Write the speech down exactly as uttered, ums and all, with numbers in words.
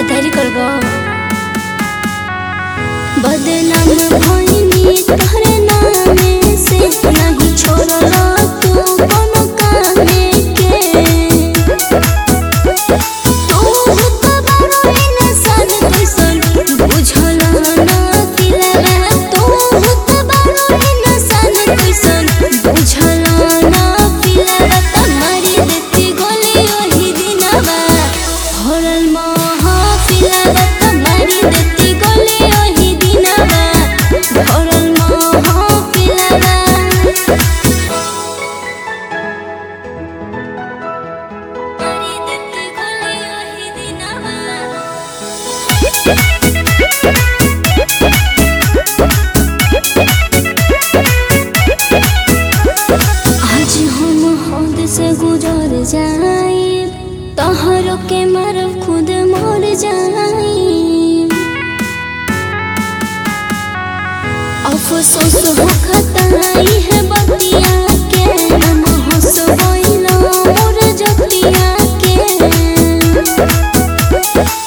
गद्दारी करबो। बदनाम भइनी तोहरे नामे से, नहीं छोड़ला तू कोनो कामे के। तू तो बड़ो इंसान कैसन बुझला ना दिलवा। तू तो बड़ो इंसान कैसन बुझला ना दिलवा। तुम्हारी देती गोली ओही दिनवा भरल महफिलवा। तुम्हारी देती गोली ओही दिनवा भरल महफिलवा। तुम्हारी देती गोली ओही दिनवा। आज हम हद से गुजर जाए, तोहरो के मारब खुद मर जाए। अफसोस हो खताई है बतिया के, हम हंसबैला मोर जतिया के।